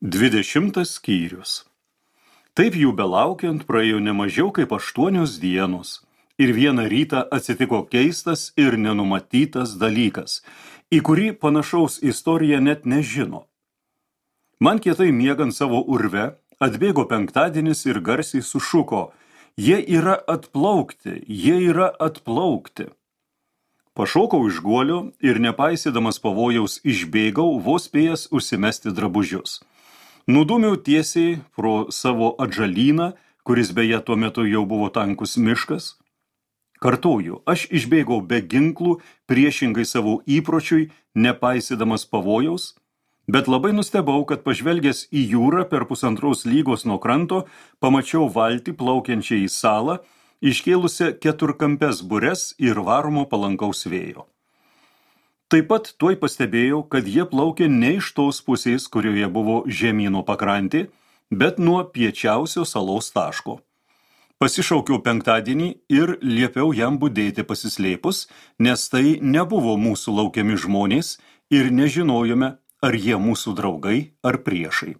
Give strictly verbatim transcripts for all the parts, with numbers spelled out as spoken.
Dvidešimtas skyrius. Taip jų belaukiant praėjo nemažiau kaip aštuonios dienos, ir vieną rytą atsitiko keistas ir nenumatytas dalykas, į kurį panašaus istorija net nežino. Man kietai miegant savo urve, atbėgo penktadienis ir garsiai sušuko: jie yra atplaukti, jie yra atplaukti. Pašokau iš guolio ir nepaisydamas pavojaus išbėgau, vos spėjęs užsimesti drabužius. Nudūmiau tiesiai pro savo atžalyną, kuris beje tuo metu jau buvo tankus miškas. Kartoju, aš išbėgau be ginklų, priešingai savo įpročiui, nepaisydamas pavojaus, bet labai nustebau, kad pažvelgęs į jūrą per pusantros lygos nuo kranto, pamačiau valtį plaukiančią į salą, iškėlusią keturkampes bures ir varomo palankaus vėjo. Taip pat tuoj pastebėjau, kad jie plaukė ne iš tos pusės, kurioje buvo žemyno pakrantė, bet nuo piečiausio salos taško. Pasišaukiau penktadienį ir liepiau jam budėti pasislėpus, nes tai nebuvo mūsų laukiami žmonės ir nežinojome, ar jie mūsų draugai ar priešai.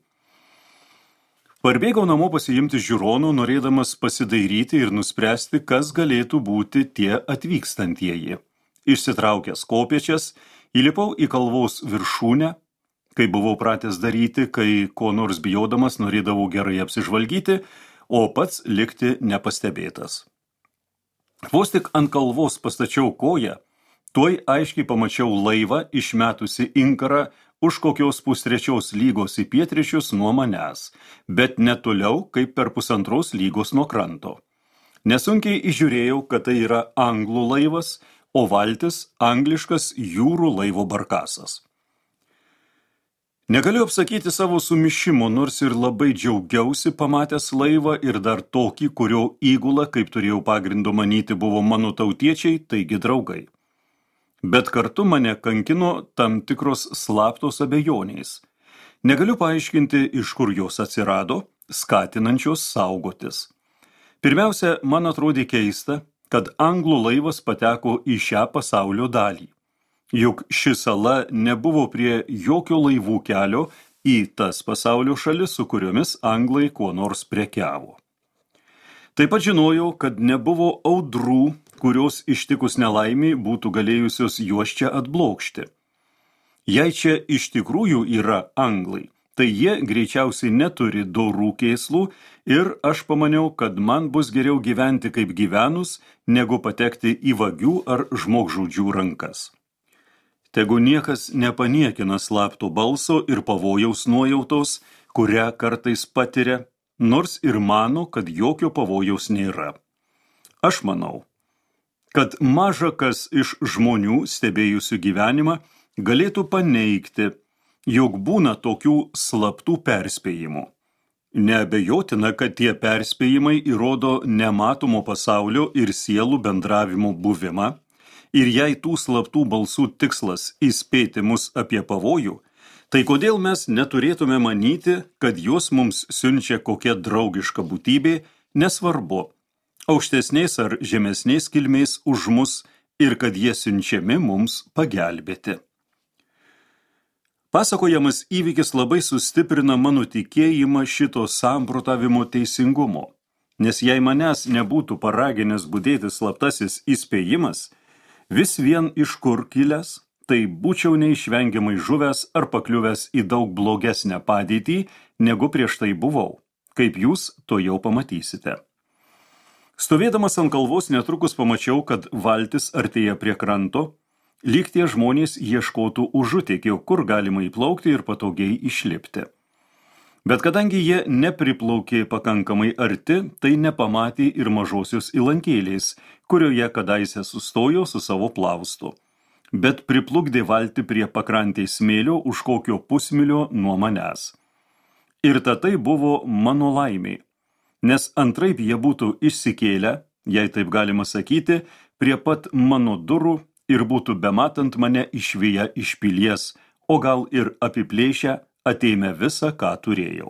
Parbėgau namo pasiimti žiūronų, norėdamas pasidairyti ir nuspręsti, kas galėtų būti tie atvykstantieji. Išsitraukęs kopėčias, įlipau į kalvos viršūnę, kai buvau pratęs daryti, kai ko nors bijodamas norėdavau gerai apsižvalgyti, o pats likti nepastebėtas. Vos tik ant kalvos pastačiau koją, tuoj aiškiai pamačiau laivą išmetusi inkarą už kokios pustrečios lygos į pietryčius nuo manęs, bet netoliau kaip per pusantros lygos nuo kranto. Nesunkiai įžiūrėjau, kad tai yra anglų laivas, o valtis angliškas jūrų laivo barkasas. Negaliu apsakyti savo sumišimo, nors ir labai džiaugiausi pamatęs laivą ir dar tokį, kurio įgula, kaip turėjau pagrindo manyti, buvo mano tautiečiai, taigi draugai. Bet kartu mane kankino tam tikros slaptos abejonės. Negaliu paaiškinti, iš kur jos atsirado, skatinančios saugotis. Pirmiausia, man atrodė keista, kad anglų laivas pateko į šią pasaulio dalį. Juk ši sala nebuvo prie jokio laivų kelio į tas pasaulio šalis, su kuriomis anglai kuo nors prekiavo. Taip pat žinojau, kad nebuvo audrų, kurios ištikus nelaimiai būtų galėjusios juos čia atblokšti. Jei čia iš tikrųjų yra anglai, tai jie greičiausiai neturi dorų kėslų ir aš pamaniau, kad man bus geriau gyventi kaip gyvenus, negu patekti į vagių ar žmogžudžių rankas. Tegu niekas nepaniekina slapto balso ir pavojaus nuojautos, kurią kartais patiria, nors ir mano, kad jokio pavojaus nėra. Aš manau, kad maža kas iš žmonių stebėjusių gyvenimą galėtų paneigti, jog būna tokių slaptų perspėjimų. Neabejotina, kad tie perspėjimai įrodo nematomo pasaulio ir sielų bendravimo buvimą, ir jei tų slaptų balsų tikslas įspėti mus apie pavojų, tai kodėl mes neturėtume manyti, kad juos mums siunčia kokia draugiška būtybė, nesvarbu, aukštesnės ar žemesnės kilmės už mus ir kad jie siunčiami mums pagelbėti. Pasakojamas įvykis labai sustiprina mano tikėjimą šito samprotavimo teisingumo, nes jei manęs nebūtų paraginęs budėti slaptasis įspėjimas, vis vien iš kur kilęs, tai būčiau neišvengiamai žuvęs ar pakliuvęs į daug blogesnę padėtį, negu prieš tai buvau, kaip jūs to jau pamatysite. Stovėdamas ant kalvos netrukus pamačiau, kad valtis artėja prie kranto, lyg tie žmonės ieškotų užutėkio, kur galima įplaukti ir patogiai išlipti. Bet kadangi jie nepriplaukė pakankamai arti, tai nepamatė ir mažosios įlankėlės, kurioje kadaise sustojo su savo plaustu, bet priplukdė valtį prie pakrantės smėlio už kokio pusmilio nuo manęs. Ir tatai buvo mano laimė, nes antraip jie būtų išsikėlę, jei taip galima sakyti, prie pat mano durų ir būtų bematant mane išviję iš pilies, o gal ir apiplėšę, atėmę visą, ką turėjau.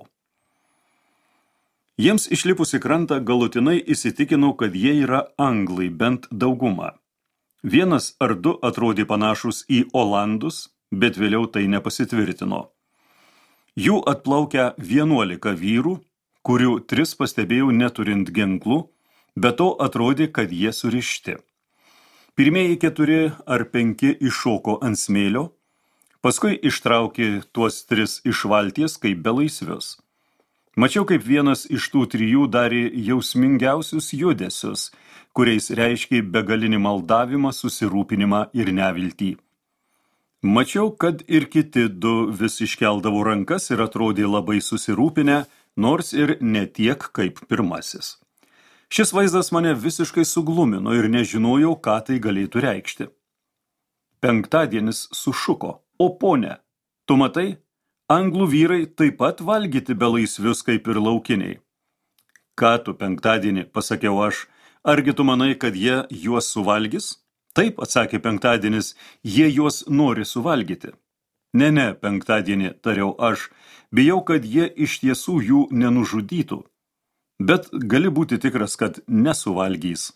Jiems išlipus į krantą galutinai įsitikinau, kad jie yra anglai, bent dauguma. Vienas ar du atrodė panašus į olandus, bet vėliau tai nepasitvirtino. Jų atplaukia vienuolika vyrų, kurių tris pastebėjau neturint ginklų, bet to atrodė, kad jie surišti. Pirmieji keturi ar penki iššoko ant smėlio, paskui ištraukė tuos tris iš valties kaip belaisvius. Mačiau, kaip vienas iš tų trijų darė jausmingiausius judesius, kuriais reiškė begalinį maldavimą, susirūpinimą ir neviltį. Mačiau, kad ir kiti du vis iškeldavo rankas ir atrodė labai susirūpinę, nors ir ne tiek kaip pirmasis. Šis vaizdas mane visiškai suglumino ir nežinojau, ką tai galėtų reikšti. Penktadienis sušuko: o pone, tu matai, anglų vyrai taip pat valgyti belaisvius kaip ir laukiniai. Ką tu penktadienį, pasakiau aš, argi tu manai, kad jie juos suvalgys? Taip, atsakė penktadienis, jie juos nori suvalgyti. Ne, ne, penktadienį, tariau aš, bijau, kad jie iš tiesų jų nenužudytų. Bet gali būti tikras, kad nesuvalgys.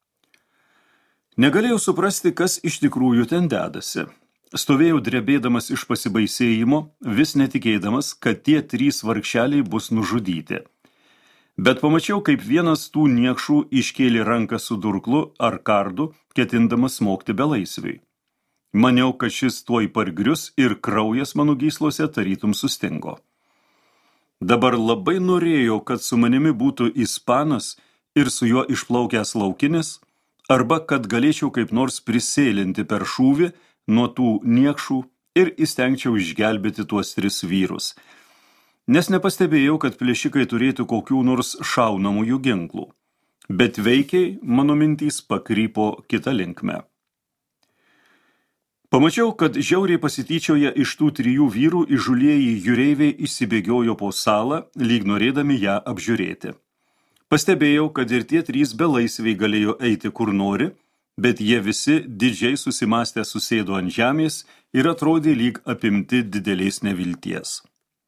Negalėjau suprasti, kas iš tikrųjų ten dedasi. Stovėjau drebėdamas iš pasibaisėjimo, vis netikėdamas, kad tie trys vargšeliai bus nužudyti. Bet pamačiau, kaip vienas tų niekšų iškėlė ranką su durklu ar kardu, ketindamas smogti belaisviui. Maniau, kad šis tuoj pargrius ir kraujas mano gyslose tarytum sustingo. Dabar labai norėjau, kad su manimi būtų ispanas ir su juo išplaukęs laukinis, arba kad galėčiau kaip nors prisėlinti per šūvį nuo tų niekšų ir įstengčiau išgelbėti tuos tris vyrus, nes nepastebėjau, kad plėšikai turėtų kokių nors šaunamųjų ginklų, bet veikiai mano mintys pakrypo kitą linkmę. Pamačiau, kad žiauriai pasityčioje iš tų trijų vyrų įžūlieji jūreiviai įsibėgiojo po salą, lyg norėdami ją apžiūrėti. Pastebėjau, kad ir tie trys belaisviai galėjo eiti kur nori, bet jie visi didžiai susimąstę susėdo ant žemės ir atrodė lyg apimti didelės nevilties.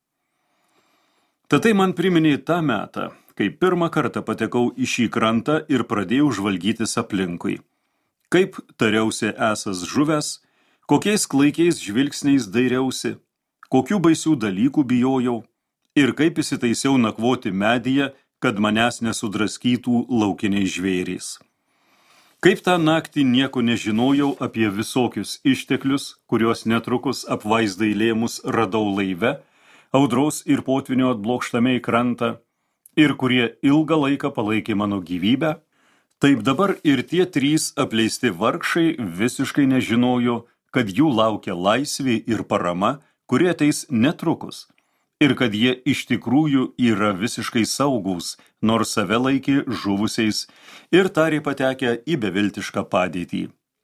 Tatai man priminė tą metą, kai pirmą kartą patekau į šį krantą ir pradėjau žvalgytis aplinkui. Kaip tariausi esas žuvęs, kokiais klaikiais žvilgsniais dairiausi, kokių baisių dalykų bijojau ir kaip įsitaisiau nakvoti medyje, kad manęs nesudraskytų laukiniai žvėrys. Kaip tą naktį nieko nežinojau apie visokius išteklius, kuriuos netrukus apvaizdai lėmus radau laive, audros ir potvinio atblokštame į krantą, ir kurie ilgą laiką palaikė mano gyvybę, taip dabar ir tie trys apleisti vargšai visiškai nežinojo, kad jų laukia laisvė ir parama, kuri ateis netrukus, ir kad jie iš tikrųjų yra visiškai saugūs, nors save laikė žuvusiais ir tarė patekę į beviltišką padėtį.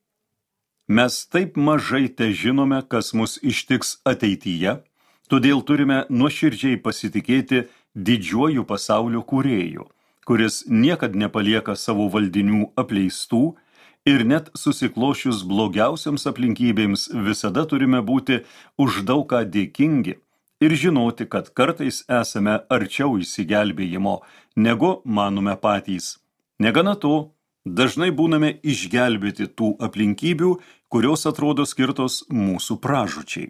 Mes taip mažai te žinome, kas mus ištiks ateityje, todėl turime nuoširdžiai pasitikėti didžiuoju pasaulio kūrėju, kuris niekad nepalieka savo valdinių apleistų, ir net susiklošius blogiausiams aplinkybėms visada turime būti už daug ką dėkingi ir žinoti, kad kartais esame arčiau išsigelbėjimo, negu manome patys. Negana to, dažnai būname išgelbėti tų aplinkybių, kurios atrodo skirtos mūsų pražūčiai.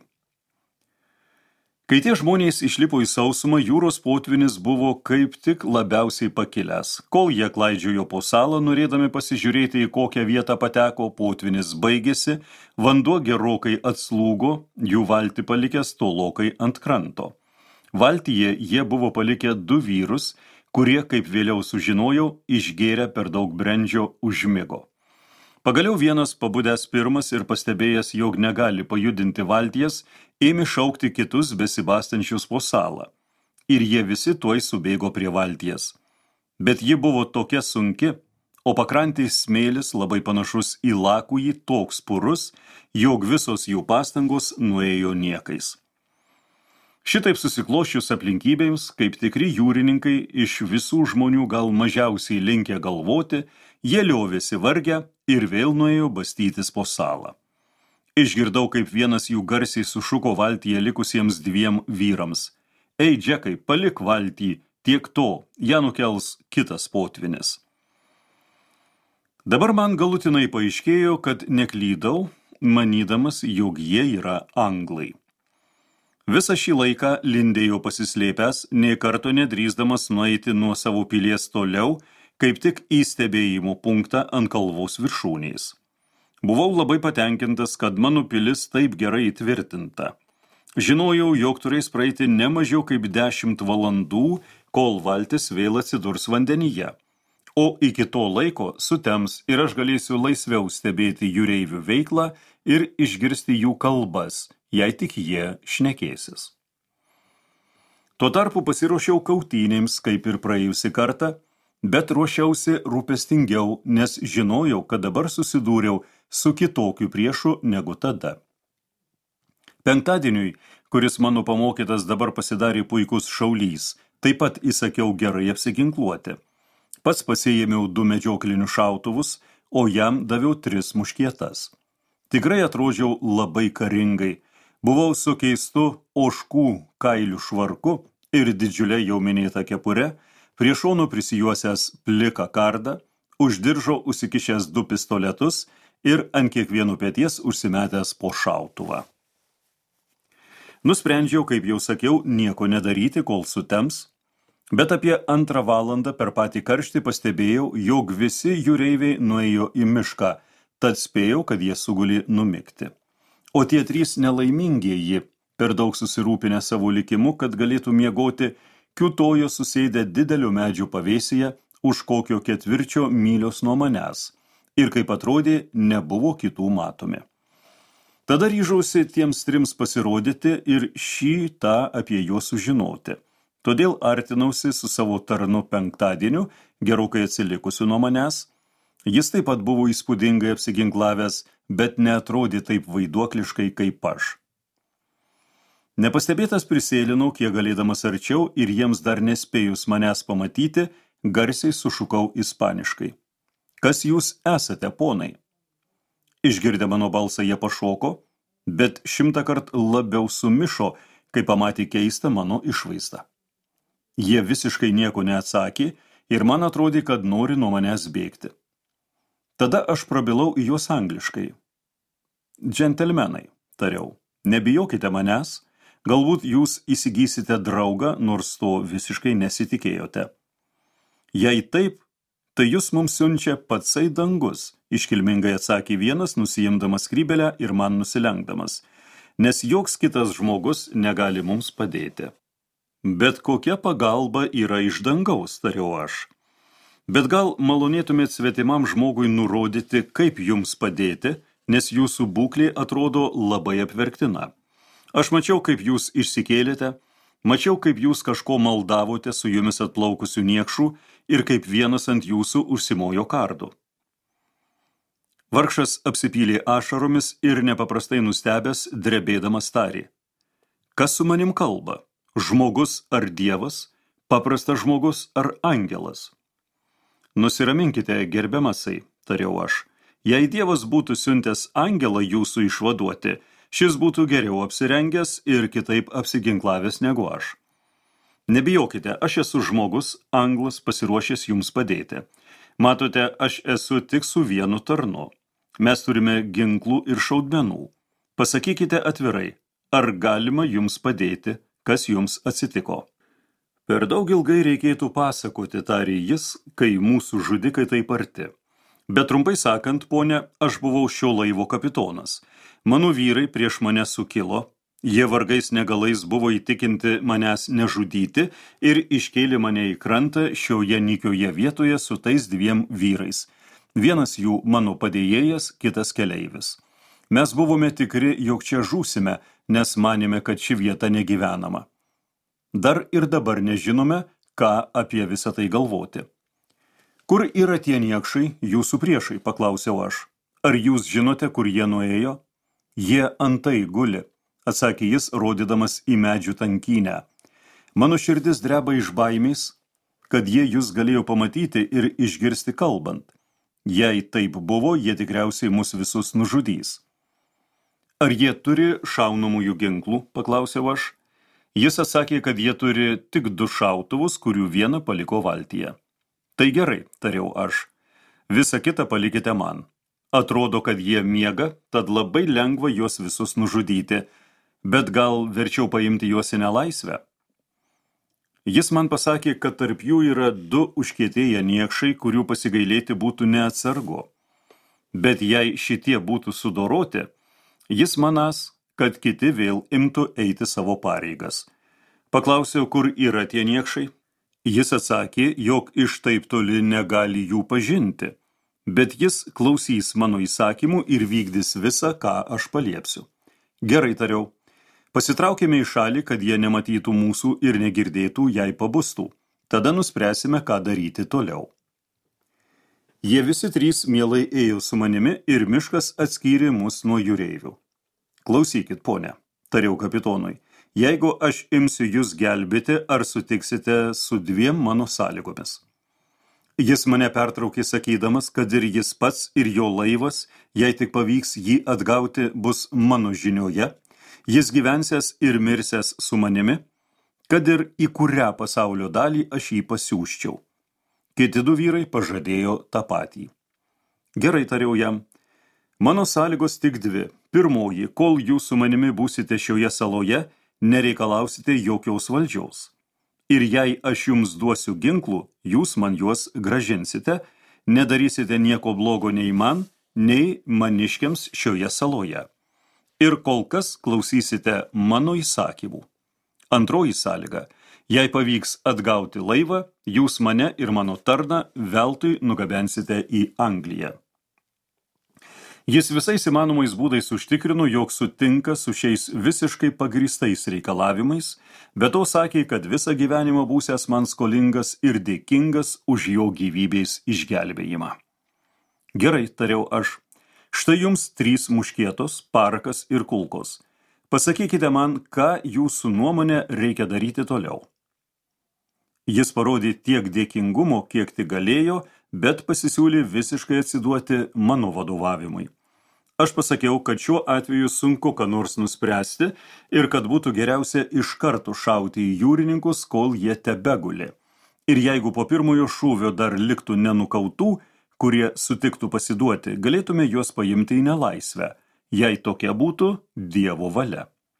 Kai tie žmonės išlipo į sausumą, jūros potvinis buvo kaip tik labiausiai pakilęs. Kol jie klaidžiojo po salą, norėdami pasižiūrėti, į kokią vietą pateko, potvinis baigėsi, vanduo gerokai atslūgo, jų valtį palikęs tolokai ant kranto. Valtyje jie buvo palikę du vyrus, kurie, kaip vėliau sužinojau, išgėrę per daug brendžio užmigo. Pagaliau vienas pabudęs pirmas ir pastebėjęs, jog negali pajudinti valties, ėmė šaukti kitus besibastančius po salą. Ir jie visi tuoj subėgo prie valties. Bet ji buvo tokia sunki, o pakrantės smėlis labai panašus į lakųjį toks purus, jog visos jų pastangos nuėjo niekais. Šitaip susikloščius aplinkybėms, kaip tikri jūrininkai iš visų žmonių gal mažiausiai linkę galvoti, jie liovėsi vargę ir vėl nuėjo bastytis po salą. Išgirdau, kaip vienas jų garsiai sušuko valtyje likusiems dviem vyrams. Ei, Džekai, palik valtį, tiek to, ją nukels kitas potvinis. Dabar man galutinai paaiškėjo, kad neklydau, manydamas, jog jie yra anglai. Visą šį laiką lindėjo pasislėpęs, nei karto nedrįsdamas nueiti nuo savo pilies toliau, kaip tik į stebėjimo punktą ant kalvos viršūnės. Buvau labai patenkintas, kad mano pilis taip gerai įtvirtinta. Žinojau, jog turės praeiti ne mažiau kaip dešimt valandų, kol valtis vėl atsidurs vandenyje. O iki to laiko sutems ir aš galėsiu laisviau stebėti jūreivių veiklą ir išgirsti jų kalbas, jei tik jie šnekėsis. Tuo tarpu pasiruošiau kautynėms, kaip ir praėjusi kartą, bet ruošiausi rūpestingiau, nes žinojau, kad dabar susidūriau su kitokiu priešu negu tada. Penktadieniui, kuris mano pamokytas dabar pasidarė puikus šaulys, taip pat įsakiau gerai apsiginkluoti. Pats pasiėmiau du medžioklinius šautuvus, o jam daviau tris muškietas. Tikrai atrodžiau labai karingai. Buvau su keistu ožkų kailių švarku ir didžiulė jau minėta kepure, prie šonų prisijuosęs pliką kardą, už diržo užsikišęs du pistoletus ir ant kiekvieno peties užsimetęs po šautuvą. Nusprendžiau, kaip jau sakiau, nieko nedaryti, kol sutems, bet apie antrą valandą per patį karštį pastebėjau, jog visi jūreiviai nuėjo į mišką, tad spėjau, kad jie sugulė numigti. O tie trys nelaimingieji, per daug susirūpinę savo likimu, kad galėtų miegoti, kiūtojo susėdę didelio medžio pavėsyje už kokio ketvirčio mylios nuo manęs ir, kaip atrodė, nebuvo kitų matomi. Tada ryžausi tiems trims pasirodyti ir šį tą apie juos sužinoti. Todėl artinausi su savo tarnu penktadieniu, gerokai atsilikusiu nuo manęs. Jis taip pat buvo įspūdingai apsiginklavęs, bet neatrodė taip vaiduokliškai kaip aš. Nepastebėtas prisėlinau, kiek galėdamas arčiau, ir jiems dar nespėjus manęs pamatyti, garsiai sušukau ispaniškai. Kas jūs esate, ponai? Išgirdę mano balsą jie pašoko, bet šimtą kart labiau sumišo, kai pamatė keistą mano išvaizdą. Jie visiškai nieko neatsakė ir man atrodė, kad nori nuo manęs bėgti. Tada aš prabilau į juos angliškai. Džentelmenai, tariau, nebijokite manęs, galbūt jūs įsigysite draugą, nors to visiškai nesitikėjote. Jei taip, tai jūs mums siunčia patsai dangus, iškilmingai atsakė vienas, nusiimdamas skrybelę ir man nusilenkdamas, nes joks kitas žmogus negali mums padėti. Bet kokia pagalba yra iš dangaus, tariau aš. Bet gal malonėtumėt svetimam žmogui nurodyti, kaip jums padėti, nes jūsų būklė atrodo labai apverktina. Aš mačiau, kaip jūs išsikėlėte, mačiau, kaip jūs kažko maldavote su jumis atplaukusių niekšų ir kaip vienas ant jūsų užsimojo kardu. Vargšas apsipylė ašaromis ir nepaprastai nustebęs, drebėdamas tarė. Kas su manim kalba? Žmogus ar dievas? Paprastas žmogus ar angelas? Nusiraminkite, gerbiamasai, tariau aš. Jei dievas būtų siuntęs angelą jūsų išvaduoti, šis būtų geriau apsirengęs ir kitaip apsiginklavęs negu aš. Nebijokite, aš esu žmogus, anglas pasiruošęs jums padėti. Matote, aš esu tik su vienu tarnu. Mes turime ginklų ir šaudmenų. Pasakykite atvirai, ar galima jums padėti, kas jums atsitiko. Per daug ilgai reikėtų pasakoti, tarė jis, kai mūsų žudikai taip arti. Bet trumpai sakant, ponė, aš buvau šio laivo kapitonas. Mano vyrai prieš mane sukilo, jie vargais negalais buvo įtikinti manęs nežudyti ir iškėlė mane į krantą šioje nykioje vietoje su tais dviem vyrais. Vienas jų mano padėjėjas, kitas keleivis. Mes buvome tikri, jog čia žūsime, nes manėme, kad ši vieta negyvenama. Dar ir dabar nežinome, ką apie visą tai galvoti. Kur yra tie niekšai, jūsų priešai, paklausiau aš. Ar jūs žinote, kur jie nuėjo? Jie antai guli, atsakė jis, rodydamas į medžių tankynę. Mano širdis dreba iš baimės, kad jie jūs galėjo pamatyti ir išgirsti kalbant. Jei taip buvo, jie tikriausiai mus visus nužudys. Ar jie turi šaunamųjų ginklų, paklausiau aš. Jis atsakė, kad jie turi tik du šautuvus, kurių vieną paliko valtyje. Tai gerai, tariau aš. Visą kitą palikite man. Atrodo, kad jie miega, tad labai lengva juos visus nužudyti. bet gal verčiau paimti juos į nelaisvę? Jis man pasakė, kad tarp jų yra du užkietėję niekšai, kurių pasigailėti būtų neatsargu. Bet jei šitie būtų sudoroti, jis manas, kad kiti vėl imtų eiti savo pareigas. Paklausiau, kur yra tie niekšai. Jis atsakė, jog iš taip toli negali jų pažinti, bet jis klausys mano įsakymų ir vykdys visą, ką aš paliepsiu. Gerai, tariau. Pasitraukime į šalį, kad jie nematytų mūsų ir negirdėtų, jei pabustų. Tada nuspręsime, ką daryti toliau. Jie visi trys mielai ėjo su manimi ir miškas atskyrė mus nuo jūreivių. Klausykit, ponė, tariau kapitonui, jeigu aš imsiu jūs gelbėti, ar sutiksite su dviem mano sąlygomis? Jis mane pertraukė sakydamas, kad ir jis pats ir jo laivas, jei tik pavyks jį atgauti, bus mano žinioje, jis gyvensęs ir mirsęs su manimi, kad ir į kurią pasaulio dalį aš jį pasiųsčiau. Kiti du vyrai pažadėjo tą patį. Gerai, tariau jam, mano sąlygos tik dvi. Pirmoji, kol jūs su manimi būsite šioje saloje, nereikalausite jokios valdžiaus. Ir jei aš jums duosiu ginklų, jūs man juos gražinsite, nedarysite nieko blogo nei man, nei maniškiams šioje saloje. Ir kol kas klausysite mano įsakymų. Antroji sąlyga, jei pavyks atgauti laivą, jūs mane ir mano tarną veltui nugabensite į Angliją. Jis visais įmanomais būdais užtikrino, jog sutinka su šiais visiškai pagrįstais reikalavimais, bet to sakė, kad visą gyvenimą būsęs man skolingas ir dėkingas už jo gyvybės išgelbėjimą. Gerai, tariau aš. Štai jums trys muškietos, parakas ir kulkos. Pasakykite man, ką jūsų nuomonė reikia daryti toliau. Jis parodė tiek dėkingumo, kiek tik galėjo, bet pasisiūlė visiškai atsiduoti mano vadovavimui. Aš pasakiau, kad šiuo atveju sunku ką nors nuspręsti ir kad būtų geriausia iš karto šauti į jūrininkus, kol jie tebegulė. Ir jeigu po pirmojo šūvio dar liktų nenukautų, kurie sutiktų pasiduoti, galėtume juos paimti į nelaisvę, jei tokia būtų Dievo valia.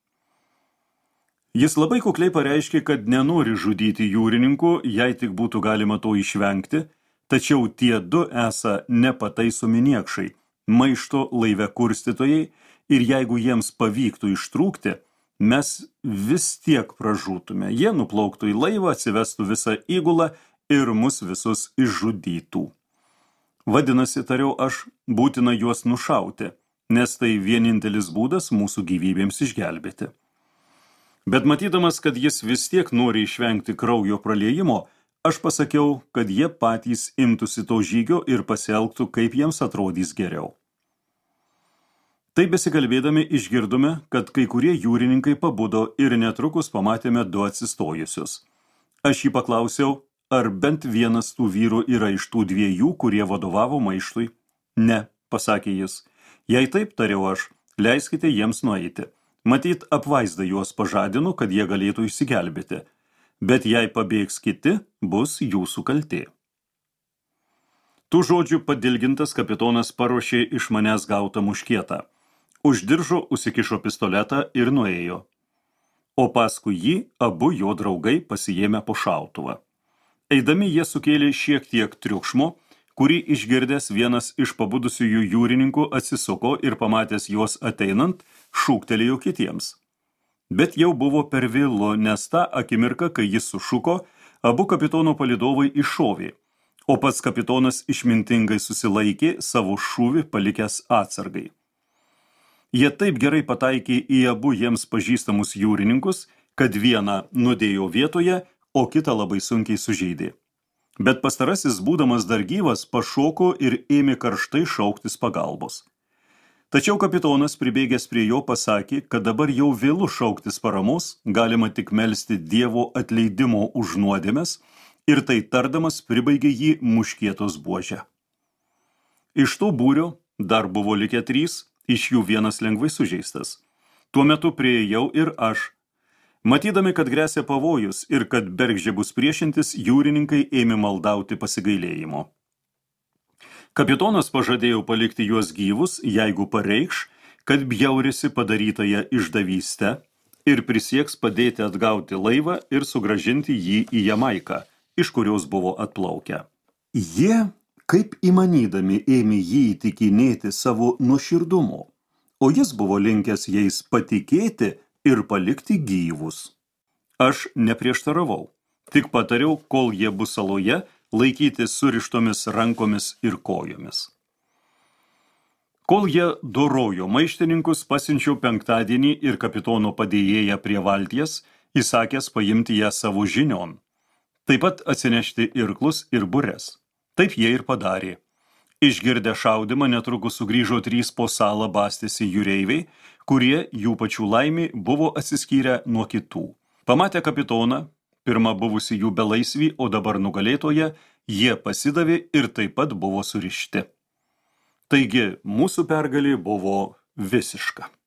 Jis labai kukliai pareiškė, kad nenori žudyti jūrininkų, jei tik būtų galima to išvengti, tačiau tie du esą nepataisomi niekšai, maišto laive kurstytojai, ir jeigu jiems pavyktų ištrūkti, mes vis tiek pražūtume. Jie nuplauktų į laivą, atsivestų visą įgulą ir mus visus išžudytų. Vadinasi, tariau aš, būtina juos nušauti, nes tai vienintelis būdas mūsų gyvybėms išgelbėti. Bet matydamas, kad jis vis tiek nori išvengti kraujo praliejimo, aš pasakiau, kad jie patys imtųsi to žygio ir pasielgtų, kaip jiems atrodys geriau. Taip besikalbėdami išgirdome, kad kai kurie jūrininkai pabudo ir netrukus pamatėme du atsistojusius. Aš jį paklausiau, ar bent vienas tų vyrų yra iš tų dviejų, kurie vadovavo maištui? Ne, pasakė jis. Jei taip, tariau aš, leiskite jiems nueiti. Matyt, apvaizda juos pažadino, kad jie galėtų išsigelbėti. Bet jei pabėgs kiti, bus jūsų kaltė. Tų žodžių padilgintas kapitonas paruošė iš manęs gautą muškietą. Už diržo užsikišo pistoletą ir nuėjo. O paskui jį abu jo draugai pasiėmė po šautuvą. Eidami jie sukėlė šiek tiek triukšmo, kurį išgirdęs vienas iš pabudusiųjų jūrininkų atsisuko ir pamatęs juos ateinant, šūktelėjo kitiems. Bet jau buvo per vėlu, nes tą akimirką, kai jis sušuko, abu kapitono palydovai iššovė, o pats kapitonas išmintingai susilaikė savo šūvį palikęs atsargai. Jie taip gerai pataikė į abu jiems pažįstamus jūrininkus, kad vieną nudėjo vietoje, o kitą labai sunkiai sužeidė. Bet pastarasis, būdamas dar gyvas, pašoko ir ėmė karštai šauktis pagalbos. Tačiau kapitonas, pribėgęs prie jo, pasakė, kad dabar jau vėlu šauktis paramos, galima tik melsti Dievo atleidimo už nuodėmes, ir tai tardamas pribaigė jį muškietos buože. Iš to būrio dar buvo likę trys, iš jų vienas lengvai sužeistas. Tuo metu priėjau ir aš. Matydami, kad gresia pavojus ir kad bergždžia bus priešintis, jūrininkai ėmė maldauti pasigailėjimo. Kapitonas pažadėjo palikti juos gyvus, jeigu pareikš, kad bjaurisi padarytąją išdavystę, ir prisieks padėti atgauti laivą ir sugrąžinti jį į Jamaiką, iš kurios buvo atplaukę. Jie, kaip įmanydami, ėmė jį įtikinėti savo nuoširdumu, o jis buvo linkęs jais patikėti ir palikti gyvus. Aš neprieštaravau, tik patariau, kol jie bus saloje, laikyti surištomis rankomis ir kojomis. Kol jie dorojo maištininkus, pasiunčiau penktadienį ir kapitono padėjėją prie valties, įsakęs paimti ją savo žinion. Taip pat atsinešti irklus ir bures. Taip jie ir padarė. Išgirdę šaudimą netrukus sugrįžo trys po salą bastėsi jūreiviai, kurie jų pačių laimė buvo atsiskyrę nuo kitų. Pamatę kapitoną, pirmą buvusi jų belaisvį, o dabar nugalėtoje, jie pasidavė ir taip pat buvo surišti. Taigi, mūsų pergalė buvo visiška.